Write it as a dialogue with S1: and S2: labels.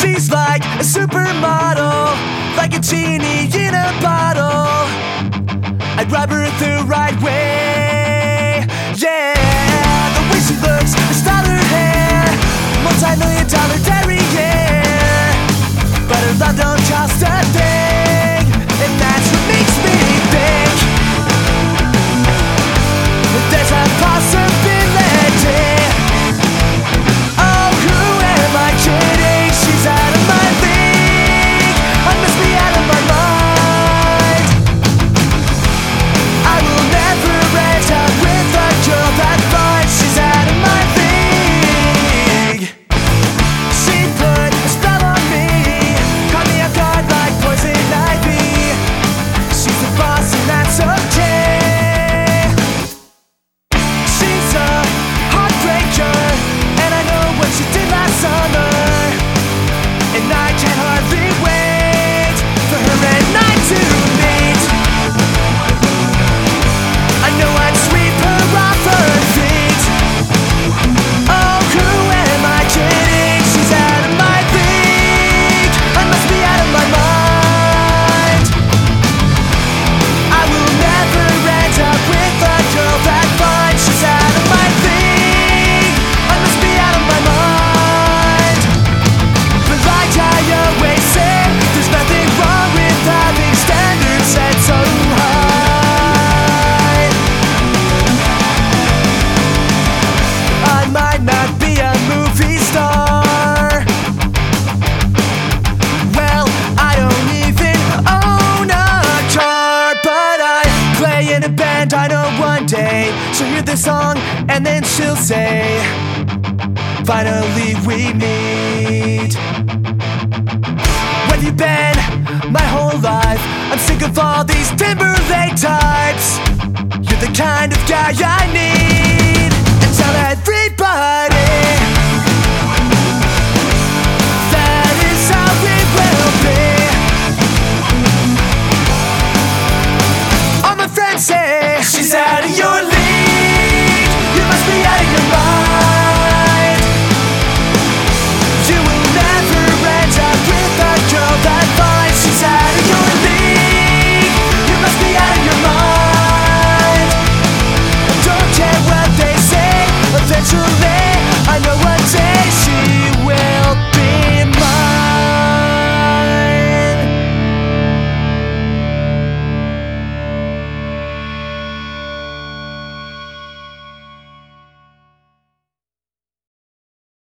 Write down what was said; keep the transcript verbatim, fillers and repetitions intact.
S1: She's like a supermodel, like a genie in a bottle. I'd rub her the right way, yeah. The way she looks, the style her hair, multi-million dollar derriere. But her love don't cost a thing, and that's what makes me think that there's a possibility. Oh, who am I kidding? She's out of my league, I must be out of my mind. I will never end up with a girl that finds she's out of my league. She put a spell on me, caught me off guard like poison ivy. She's a boss and that's okay. She's a heartbreaker, and I know what she did last summer, and I can hardly wait for her and I to meet. I know I'd sweep her off her feet. Oh, who am I kidding? She's out of my league, I must be out of my mind. I will never end up with a girl that finds she's out of my league, I must be out of my mind. But like I always say, there's nothing wrong with having standards set so high. I might not be a movie star, well, I don't even own a car, but I play in a band. I know one day she'll hear this song and then she'll say, finally we meet.